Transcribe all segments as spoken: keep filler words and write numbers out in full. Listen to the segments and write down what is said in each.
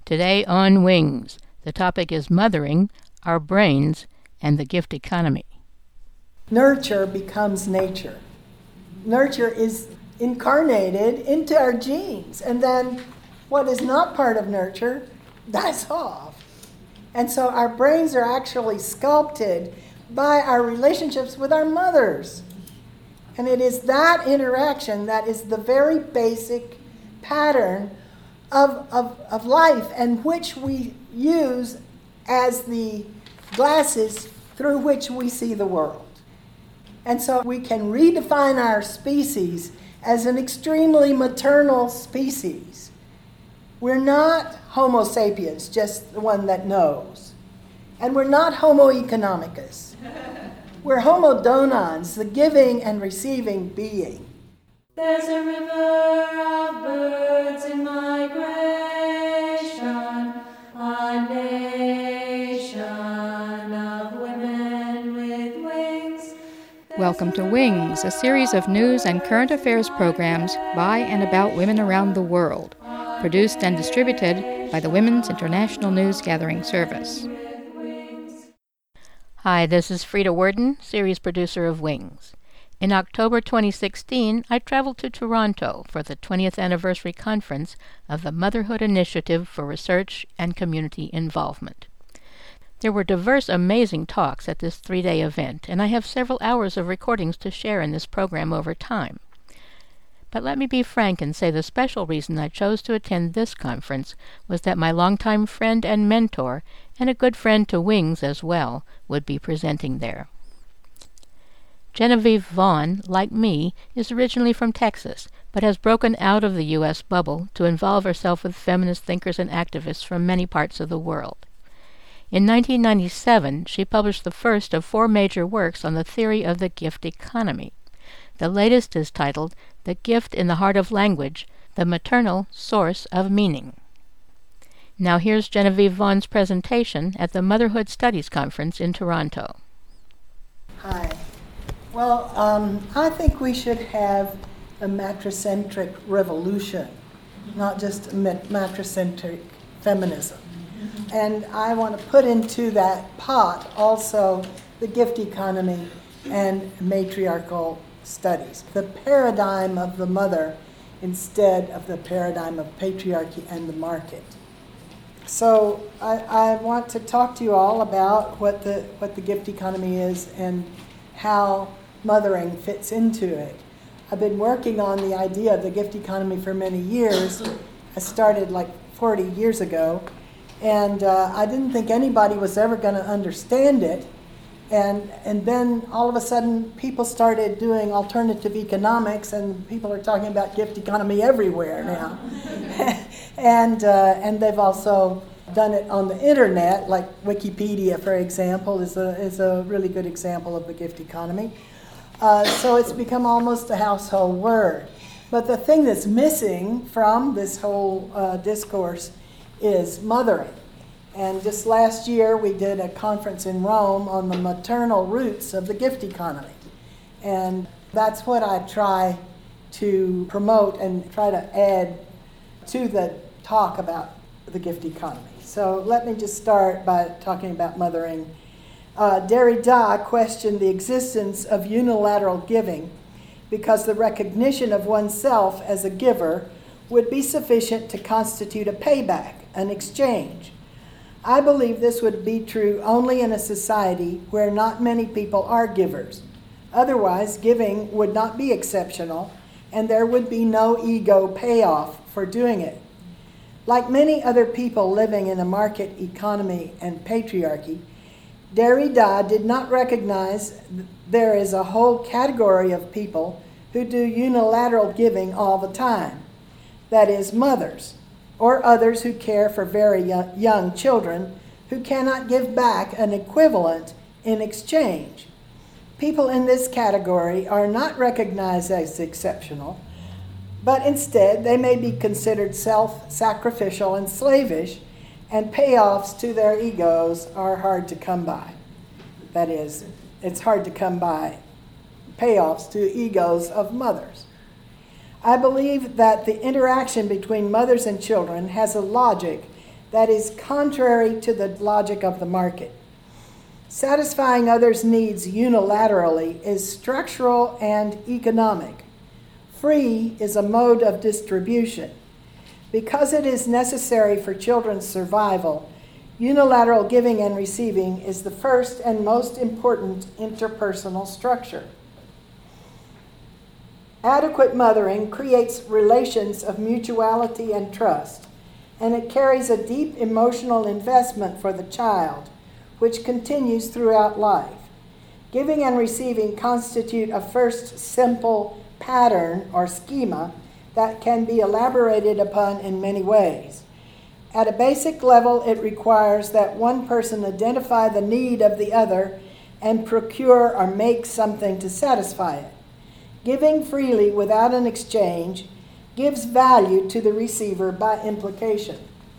Today on Wings, the topic is mothering, our brains, and the gift economy. Nurture becomes nature. Nurture is incarnated into our genes, and then what is not part of nurture dies off. And so our brains are actually sculpted by our relationships with our mothers. And it is that interaction that is the very basic pattern of, of, of life, and which we use as the glasses through which we see the world. And so we can redefine our species as an extremely maternal species. We're not Homo sapiens, just the one that knows. And we're not Homo economicus. We're Homo donans, the giving and receiving being. There's a river of birds in migration, a nation of women with wings. Welcome to Wings, a series of news and current affairs programs by and about women around the world, produced and distributed by the Women's International News Gathering Service. Hi, this is Frida Worden, series producer of Wings. In October twenty sixteen, I traveled to Toronto for the twentieth anniversary conference of the Motherhood Initiative for Research and Community Involvement. There were diverse, amazing talks at this three-day event, and I have several hours of recordings to share in this program over time. But let me be frank and say the special reason I chose to attend this conference was that my longtime friend and mentor, and a good friend to Wings as well, would be presenting there. Genevieve Vaughn, like me, is originally from Texas, but has broken out of the U S bubble to involve herself with feminist thinkers and activists from many parts of the world. In nineteen ninety-seven, she published the first of four major works on the theory of the gift economy. The latest is titled The Gift in the Heart of Language, the Maternal Source of Meaning. Now here's Genevieve Vaughn's presentation at the Motherhood Studies Conference in Toronto. Hi. Well, um, I think we should have a matricentric revolution, not just a matricentric feminism. And I want to put into that pot also the gift economy and matriarchal studies, the paradigm of the mother instead of the paradigm of patriarchy and the market. So I, I want to talk to you all about what the what the gift economy is and how mothering fits into it. I've been working on the idea of the gift economy for many years. I started like forty years ago, and uh, I didn't think anybody was ever going to understand it. And and then all of a sudden, people started doing alternative economics, and people are talking about gift economy everywhere now. and uh, and they've also done it on the internet, like Wikipedia, for example, is a is a really good example of the gift economy. Uh, so it's become almost a household word. But the thing that's missing from this whole uh, discourse is mothering. And just last year, we did a conference in Rome on the maternal roots of the gift economy. And that's what I try to promote and try to add to the talk about the gift economy. So let me just start by talking about mothering. Uh, Derrida questioned the existence of unilateral giving because the recognition of oneself as a giver would be sufficient to constitute a payback, an exchange. I believe this would be true only in a society where not many people are givers. Otherwise, giving would not be exceptional, and there would be no ego payoff for doing it. Like many other people living in a market economy and patriarchy, Derrida did not recognize there is a whole category of people who do unilateral giving all the time. That is, mothers, or others who care for very young children who cannot give back an equivalent in exchange. People in this category are not recognized as exceptional, but instead they may be considered self-sacrificial and slavish, and payoffs to their egos are hard to come by. That is, it's hard to come by payoffs to egos of mothers. I believe that the interaction between mothers and children has a logic that is contrary to the logic of the market. Satisfying others' needs unilaterally is structural and economic. Free is a mode of distribution. Because it is necessary for children's survival, unilateral giving and receiving is the first and most important interpersonal structure. Adequate mothering creates relations of mutuality and trust, and it carries a deep emotional investment for the child, which continues throughout life. Giving and receiving constitute a first simple pattern or schema that can be elaborated upon in many ways. At a basic level, it requires that one person identify the need of the other and procure or make something to satisfy it. Giving freely without an exchange gives value to the receiver by implication.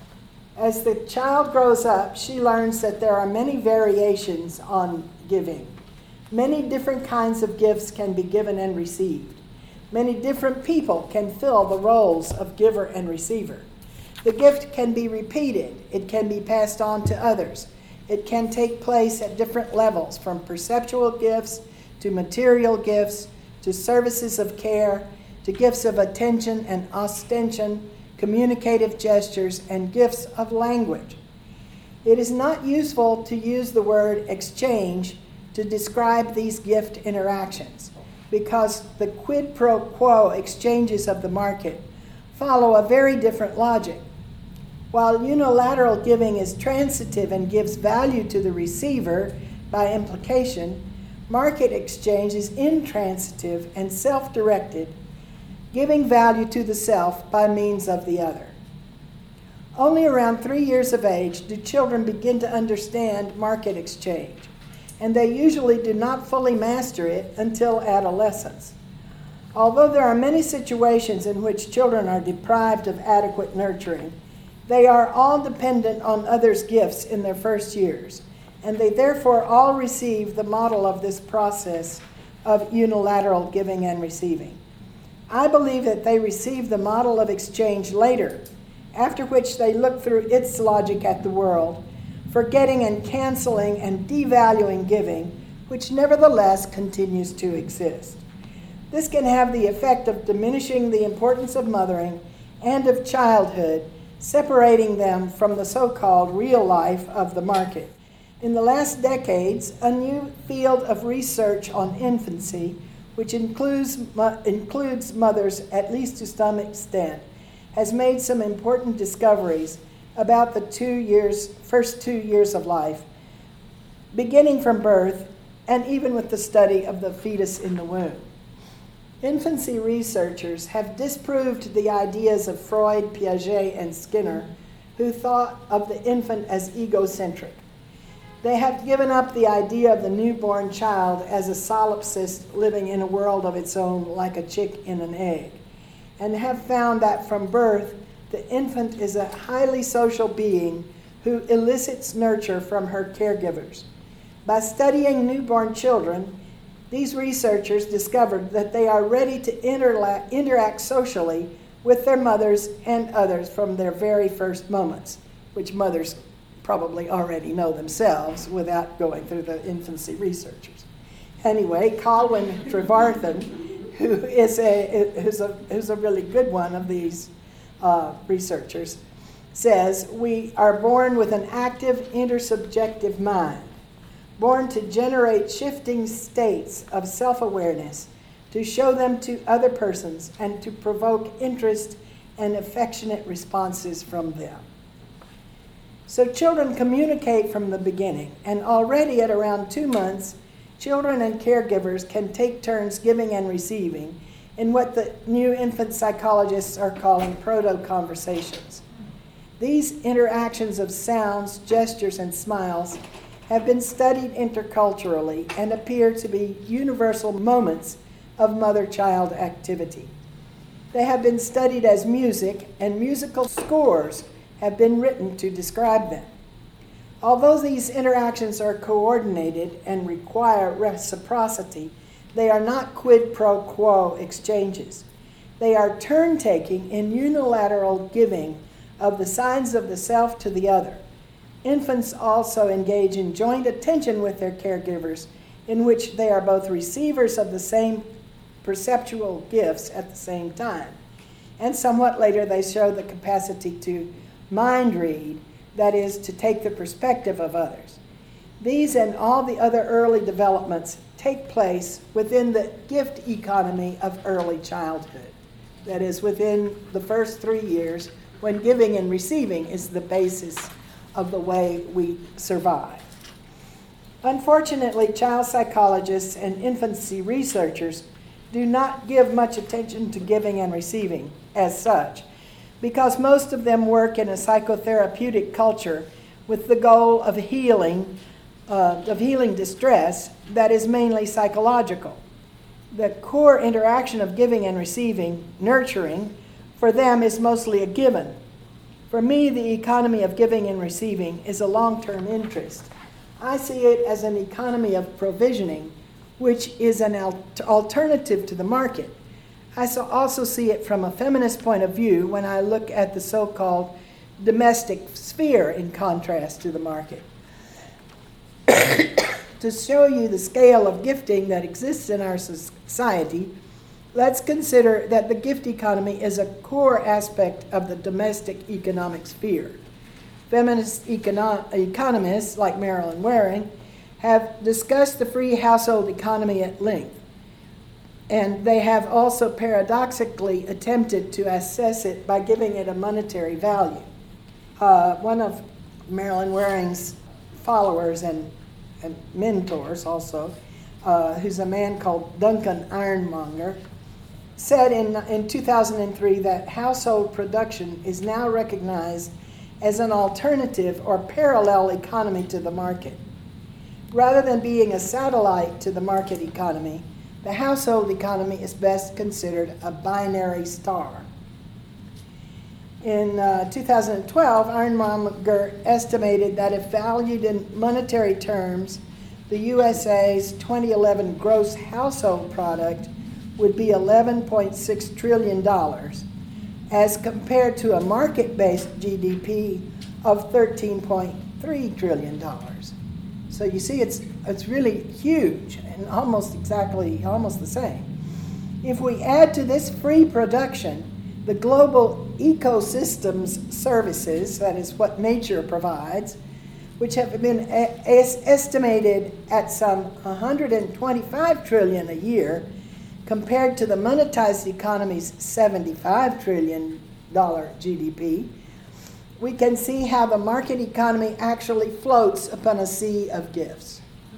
As the child grows up, she learns that there are many variations on giving. Many different kinds of gifts can be given and received. Many different people can fill the roles of giver and receiver. The gift can be repeated. It can be passed on to others. It can take place at different levels, from perceptual gifts to material gifts to services of care to gifts of attention and ostension, communicative gestures, and gifts of language. It is not useful to use the word exchange to describe these gift interactions, because the quid pro quo exchanges of the market follow a very different logic. While unilateral giving is transitive and gives value to the receiver by implication, market exchange is intransitive and self-directed, giving value to the self by means of the other. Only around three years of age do children begin to understand market exchange, and they usually do not fully master it until adolescence. Although there are many situations in which children are deprived of adequate nurturing, they are all dependent on others' gifts in their first years, and they therefore all receive the model of this process of unilateral giving and receiving. I believe that they receive the model of exchange later, after which they look through its logic at the world, forgetting and canceling and devaluing giving, which nevertheless continues to exist. This can have the effect of diminishing the importance of mothering and of childhood, separating them from the so-called real life of the market. In the last decades, a new field of research on infancy, which includes, includes mothers at least to some extent, has made some important discoveries about the two years, first two years of life, beginning from birth and even with the study of the fetus in the womb. Infancy researchers have disproved the ideas of Freud, Piaget, and Skinner, who thought of the infant as egocentric. They have given up the idea of the newborn child as a solipsist living in a world of its own like a chick in an egg, and have found that from birth, the infant is a highly social being who elicits nurture from her caregivers. By studying newborn children, these researchers discovered that they are ready to interla- interact socially with their mothers and others from their very first moments, which mothers probably already know themselves without going through the infancy researchers. Anyway, Colwyn Trevarthen, who is a, who's a, who's a really good one of these uh, researchers, says, "We are born with an active intersubjective mind, born to generate shifting states of self-awareness, to show them to other persons, and to provoke interest and affectionate responses from them." So children communicate from the beginning, and already at around two months, children and caregivers can take turns giving and receiving in what the new infant psychologists are calling proto-conversations. These interactions of sounds, gestures, and smiles have been studied interculturally and appear to be universal moments of mother-child activity. They have been studied as music, and musical scores have been written to describe them. Although these interactions are coordinated and require reciprocity, they are not quid pro quo exchanges. They are turn-taking in unilateral giving of the signs of the self to the other. Infants also engage in joint attention with their caregivers, in which they are both receivers of the same perceptual gifts at the same time. And somewhat later, they show the capacity to mind read, that is, to take the perspective of others. These and all the other early developments take place within the gift economy of early childhood. That is, within the first three years, when giving and receiving is the basis of the way we survive. Unfortunately, child psychologists and infancy researchers do not give much attention to giving and receiving as such, because most of them work in a psychotherapeutic culture with the goal of healing, uh, of healing distress that is mainly psychological. The core interaction of giving and receiving, nurturing, for them is mostly a given. For me, the economy of giving and receiving is a long-term interest. I see it as an economy of provisioning, which is an al- alternative to the market. I so also see it from a feminist point of view when I look at the so-called domestic sphere in contrast to the market. To show you the scale of gifting that exists in our society, let's consider that the gift economy is a core aspect of the domestic economic sphere. Feminist econo- economists like Marilyn Waring have discussed the free household economy at length, and they have also paradoxically attempted to assess it by giving it a monetary value. Uh, one of Marilyn Waring's followers and, and mentors also, uh, who's a man called Duncan Ironmonger, said in, in two thousand three that household production is now recognized as an alternative or parallel economy to the market. Rather than being a satellite to the market economy, the household economy is best considered a binary star. In uh, two thousand twelve, Ironmonger estimated that if valued in monetary terms, the U S A's twenty eleven gross household product would be eleven point six trillion dollars, as compared to a market-based G D P of thirteen point three trillion dollars. So you see, it's it's really huge and almost exactly, almost the same. If we add to this free production the global ecosystems services, that is what nature provides, which have been a- estimated at some one hundred twenty-five trillion dollars a year, compared to the monetized economy's seventy-five trillion dollars G D P, we can see how the market economy actually floats upon a sea of gifts.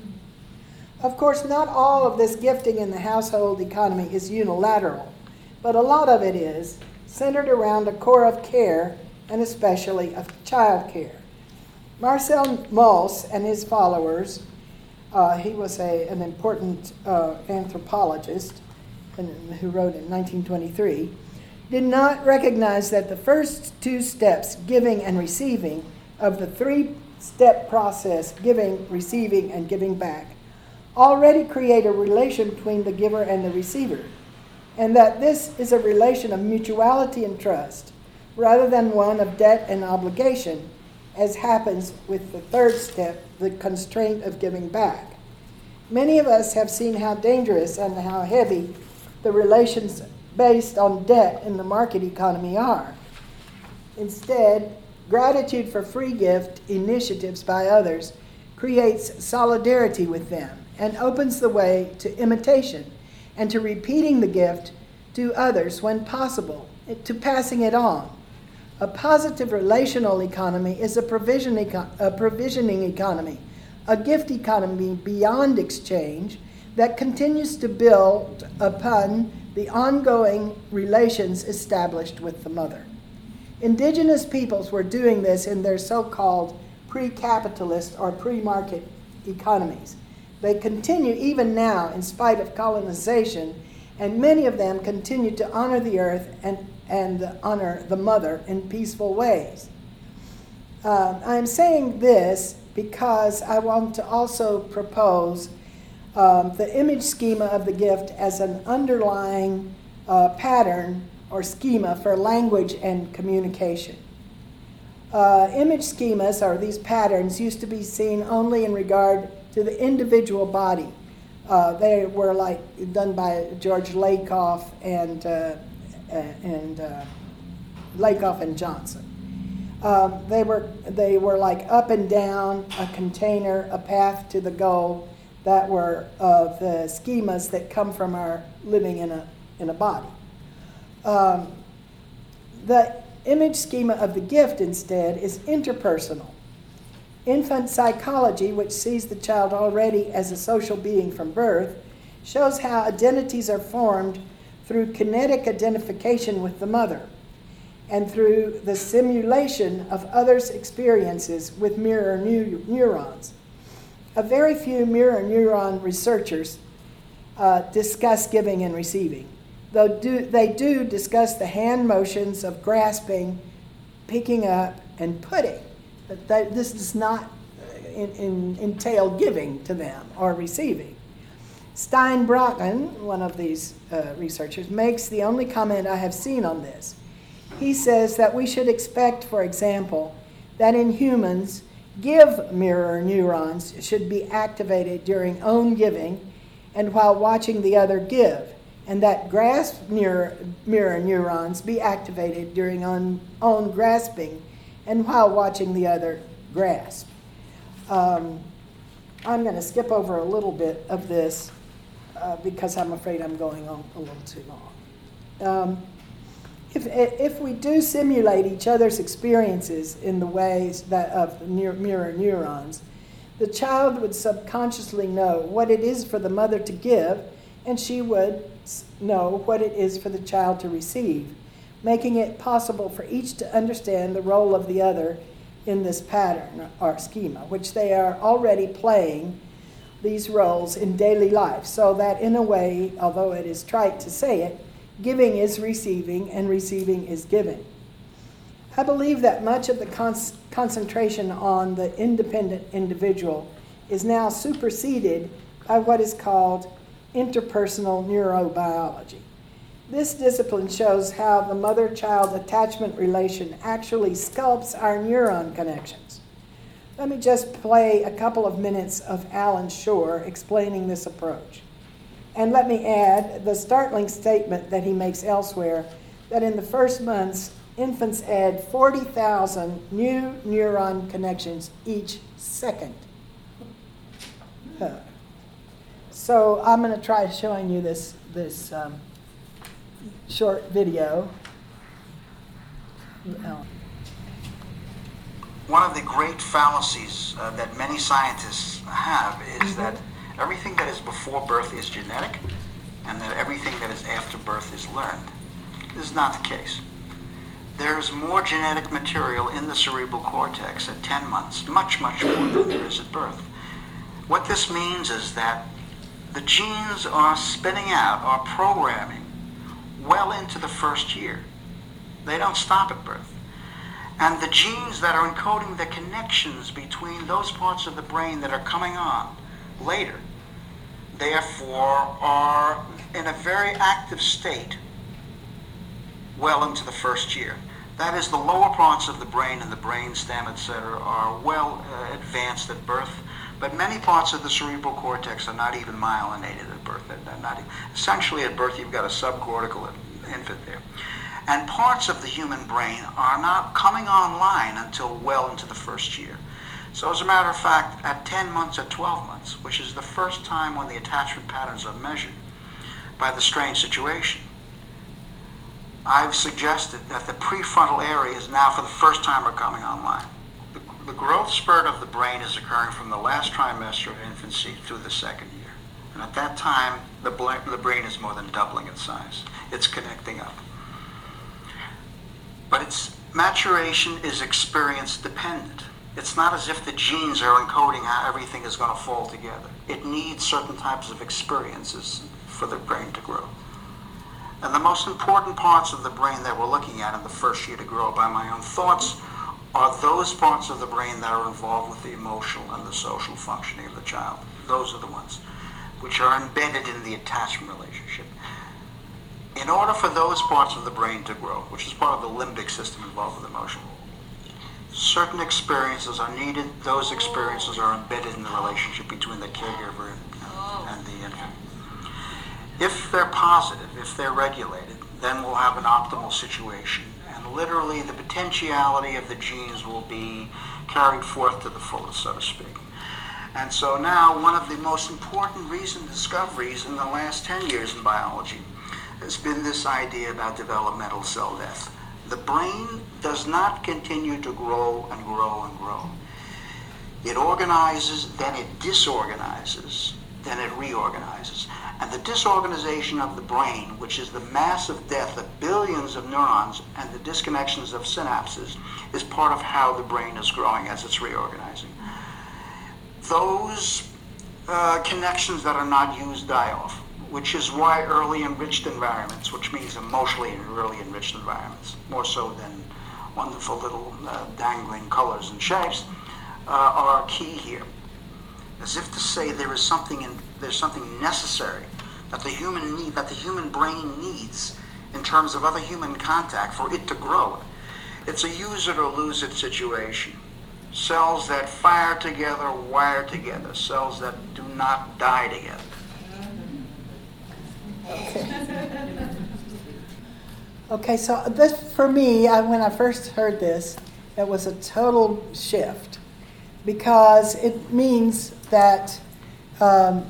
Of course, not all of this gifting in the household economy is unilateral, but a lot of it is centered around a core of care, and especially of child care. Marcel Mauss and his followers, uh, he was a, an important uh, anthropologist who wrote in nineteen twenty-three, did not recognize that the first two steps, giving and receiving, of the three-step process, giving, receiving, and giving back, already create a relation between the giver and the receiver, and that this is a relation of mutuality and trust, rather than one of debt and obligation, as happens with the third step, the constraint of giving back. Many of us have seen how dangerous and how heavy the relations based on debt in the market economy are. Instead, gratitude for free gift initiatives by others creates solidarity with them and opens the way to imitation and to repeating the gift to others when possible, to passing it on. A positive relational economy is a, provision eco- a provisioning economy, a gift economy beyond exchange that continues to build upon the ongoing relations established with the mother. Indigenous peoples were doing this in their so-called pre-capitalist or pre-market economies. They continue even now in spite of colonization, and many of them continue to honor the earth and, and honor the mother in peaceful ways. Uh, I'm saying this because I want to also propose um, the image schema of the gift as an underlying uh, pattern or schema for language and communication. Uh, image schemas, or these patterns, used to be seen only in regard to the individual body. Uh, they were like done by George Lakoff and uh, and uh, Lakoff and Johnson. Um, they were they were like up and down, a container, a path to the goal. That were of the schemas that come from our living in a in a body. Um, the image schema of the gift, instead, is interpersonal. Infant psychology, which sees the child already as a social being from birth, shows how identities are formed through kinetic identification with the mother and through the simulation of others' experiences with mirror neu- neurons. A very few mirror neuron researchers uh, discuss giving and receiving, though do, they do discuss the hand motions of grasping, picking up, and putting. But that, this does not in, in, entail giving to them or receiving. Steinbrocken, one of these uh, researchers, makes the only comment I have seen on this. He says that we should expect, for example, that in humans, give mirror neurons should be activated during own giving and while watching the other give, and that grasp mirror, mirror neurons be activated during own, own grasping and while watching the other grasp. Um, I'm going to skip over a little bit of this uh, because I'm afraid I'm going on a little too long. Um, If, if we do simulate each other's experiences in the ways that of the mirror neurons, the child would subconsciously know what it is for the mother to give, and she would know what it is for the child to receive, making it possible for each to understand the role of the other in this pattern or schema, which they are already playing these roles in daily life, so that in a way, although it is trite to say it, giving is receiving, and receiving is giving. I believe that much of the con- concentration on the independent individual is now superseded by what is called interpersonal neurobiology. This discipline shows how the mother-child attachment relation actually sculpts our neuron connections. Let me just play a couple of minutes of Alan Shore explaining this approach. And let me add the startling statement that he makes elsewhere, that in the first months, infants add forty thousand new neuron connections each second. Uh, so I'm going to try showing you this, this um, short video. One of the great fallacies uh, that many scientists have is mm-hmm. that everything that is before birth is genetic, and that everything that is after birth is learned. This is not the case. There is more genetic material in the cerebral cortex at ten months, much, much more than there is at birth. What this means is that the genes are spinning out, are programming well into the first year. They don't stop at birth. And the genes that are encoding the connections between those parts of the brain that are coming on later, therefore, are in a very active state well into the first year. That is, the lower parts of the brain and the brain stem, et cetera, are well uh, advanced at birth, but many parts of the cerebral cortex are not even myelinated at birth. They're not even, essentially, at birth, you've got a subcortical infant there. And parts of the human brain are not coming online until well into the first year. So as a matter of fact, at ten months, at twelve months, which is the first time when the attachment patterns are measured by the strange situation, I've suggested that the prefrontal areas now for the first time are coming online. The, the growth spurt of the brain is occurring from the last trimester of infancy through the second year. And at that time, the, bla- the brain is more than doubling its size. It's connecting up. But its maturation is experience dependent. It's not as if the genes are encoding how everything is going to fall together. It needs certain types of experiences for the brain to grow. And the most important parts of the brain that we're looking at in the first year to grow by my own thoughts are those parts of the brain that are involved with the emotional and the social functioning of the child. Those are the ones which are embedded in the attachment relationship. In order for those parts of the brain to grow, which is part of the limbic system involved with emotion, certain experiences are needed. Those experiences are embedded in the relationship between the caregiver and, and the infant. If they're positive, if they're regulated, then we'll have an optimal situation. And literally the potentiality of the genes will be carried forth to the fullest, so to speak. And so now one of the most important recent discoveries in the last ten years in biology has been this idea about developmental cell death. The brain does not continue to grow and grow and grow. It organizes, then it disorganizes, then it reorganizes. And the disorganization of the brain, which is the massive death of billions of neurons and the disconnections of synapses, is part of how the brain is growing as it's reorganizing. Those uh, connections that are not used die off, which is why early enriched environments, which means emotionally and early enriched environments, more so than wonderful little uh, dangling colors and shapes, uh, are key here. As if to say there is something in, there's something necessary that the human need, that the human brain needs in terms of other human contact for it to grow. It's a use it or lose it situation. Cells that fire together, wire together. Cells that do not die together. Okay. Okay, so this, for me, I, when I first heard this, it was a total shift, because it means that um,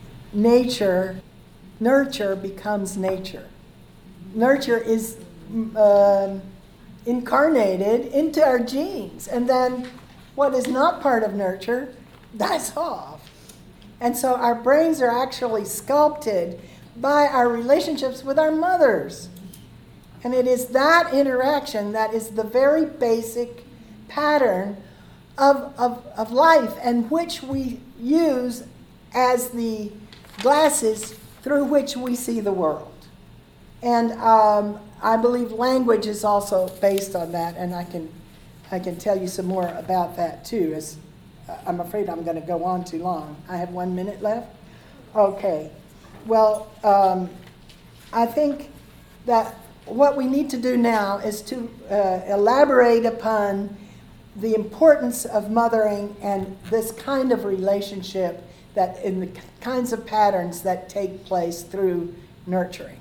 nature, nurture becomes nature. Nurture is um, incarnated into our genes, and then what is not part of nurture dies off. And so our brains are actually sculpted by our relationships with our mothers. And it is that interaction that is the very basic pattern of, of, of life, and which we use as the glasses through which we see the world. And um, I believe language is also based on that, and I can I can tell you some more about that too. As I'm afraid I'm going to go on too long. I have one minute left? Okay. Well, um, I think that what we need to do now is to uh, elaborate upon the importance of mothering and this kind of relationship, that in the kinds of patterns that take place through nurturing.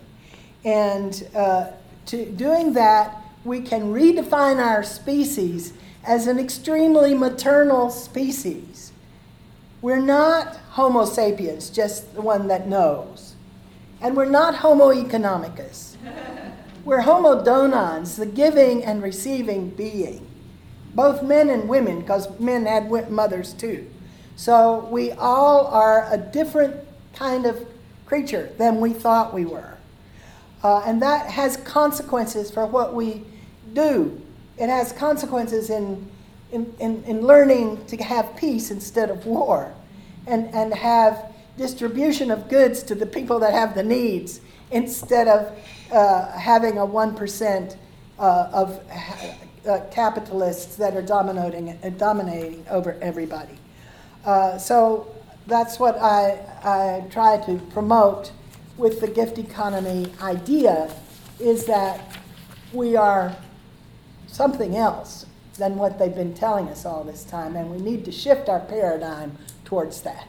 And uh, to doing that, we can redefine our species as an extremely maternal species. We're not Homo sapiens, just the one that knows. And we're not Homo economicus. We're Homo donans, the giving and receiving being. Both men and women, because men had mothers too. So we all are a different kind of creature than we thought we were. Uh, and that has consequences for what we do. It has consequences in, in, in, in learning to have peace instead of war, and, and have distribution of goods to the people that have the needs instead of uh, having a one percent uh, of uh, capitalists that are dominating, uh, dominating over everybody. Uh, so that's what I, I try to promote with the gift economy idea, is that we are something else than what they've been telling us all this time, and we need to shift our paradigm towards that.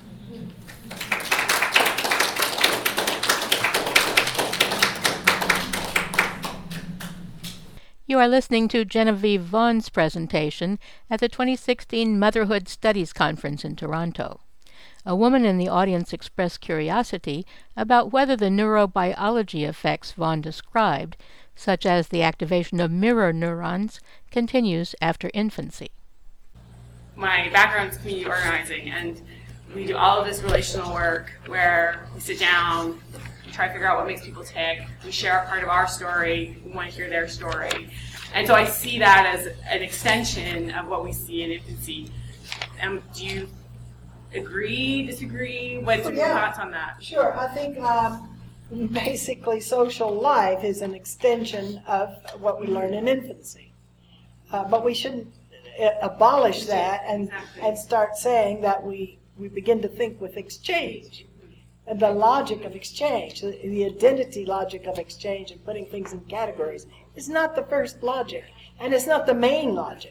You are listening to Genevieve Vaughn's presentation at the twenty sixteen Motherhood Studies Conference in Toronto. A woman in the audience expressed curiosity about whether the neurobiology effects Vaughn described, such as the activation of mirror neurons, continues after infancy. My background is community organizing, and we do all of this relational work where we sit down, we try to figure out what makes people tick, we share a part of our story, we want to hear their story. And so I see that as an extension of what we see in infancy. Um, do you agree, disagree? What's your Yeah, thoughts on that? Sure. I think um, basically social life is an extension of what we learn in infancy. Uh, but we shouldn't uh, abolish that and, Exactly. and start saying that we, we begin to think with exchange. And the logic of exchange, the, the identity logic of exchange and putting things in categories is not the first logic. And it's not the main logic.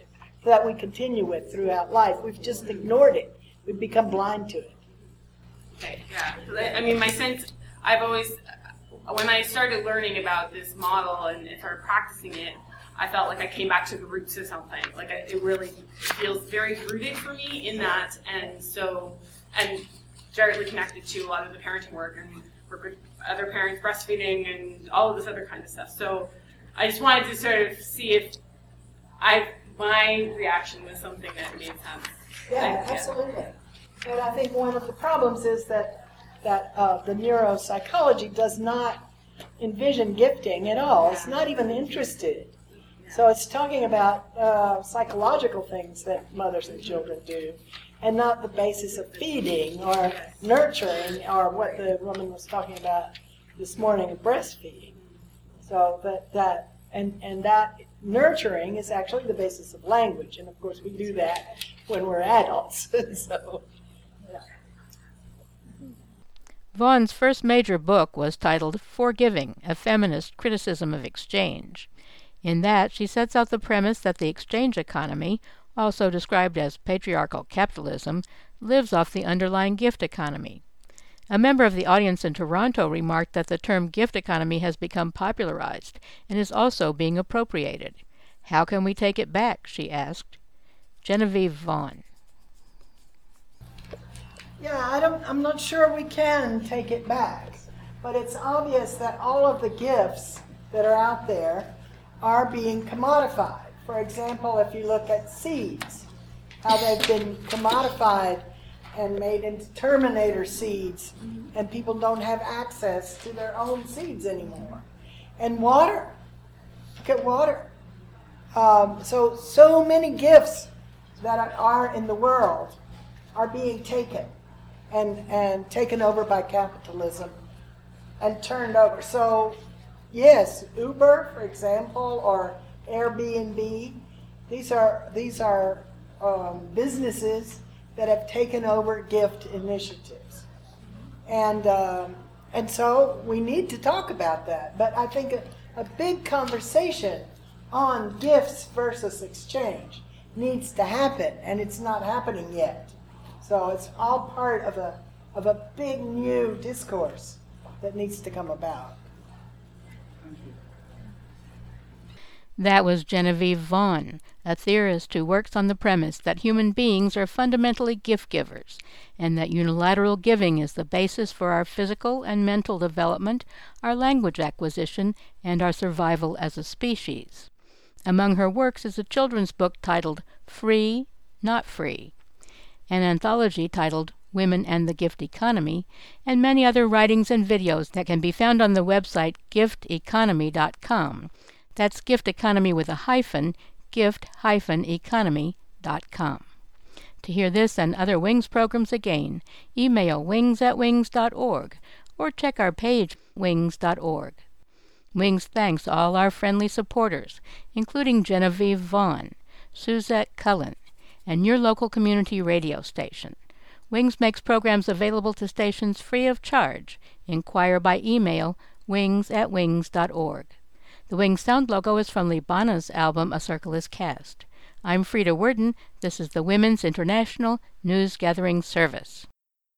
that we continue with throughout life. We've just ignored it. We've become blind to it. Okay, yeah. I mean, my sense, I've always, when I started learning about this model and started practicing it, I felt like I came back to the roots of something. Like I, it really feels very rooted for me in that, and so, and directly connected to a lot of the parenting work and work with other parents breastfeeding and all of this other kind of stuff. So I just wanted to sort of see if I, my reaction was something that made sense. Yeah, I, absolutely. And I think one of the problems is that that uh, the neuropsychology does not envision gifting at all. It's not even interested. So it's talking about uh, psychological things that mothers and children do, and not the basis of feeding or nurturing or what the woman was talking about this morning of breastfeeding. So that that and and that nurturing is actually the basis of language, and of course we do that when we're adults. So. Vaughan's first major book was titled Forgiving, A Feminist Criticism of Exchange. In that, she sets out the premise that the exchange economy, also described as patriarchal capitalism, lives off the underlying gift economy. A member of the audience in Toronto remarked that the term gift economy has become popularized and is also being appropriated. How can we take it back, she asked. Genevieve Vaughan. Yeah, I don't, I'm not sure we can take it back, but it's obvious that all of the gifts that are out there are being commodified. For example, if you look at seeds, how they've been commodified and made into Terminator seeds, and people don't have access to their own seeds anymore. And water, look at water. Um, so, so many gifts that are, are in the world are being taken and, and taken over by capitalism and turned over. So, yes, Uber, for example, or Airbnb, these are these are um, businesses that have taken over gift initiatives, and um, and so we need to talk about that. But I think a, a big conversation on gifts versus exchange needs to happen, and it's not happening yet. So it's all part of a of a big new discourse that needs to come about. That was Genevieve Vaughan, a theorist who works on the premise that human beings are fundamentally gift givers, and that unilateral giving is the basis for our physical and mental development, our language acquisition, and our survival as a species. Among her works is a children's book titled Free, Not Free, an anthology titled Women and the Gift Economy, and many other writings and videos that can be found on the website gift economy dot com. That's gift economy with a hyphen, gift economy dot com. To hear this and other Wings programs again, email wings at wings dot org or check our page, wings dot org. Wings thanks all our friendly supporters, including Genevieve Vaughan, Suzette Cullen, and your local community radio station. Wings makes programs available to stations free of charge. Inquire by email, wings at wings dot org. The Wings sound logo is from Libana's album A Circle is Cast. I'm Frida Worden. This is the Women's International News Gathering Service.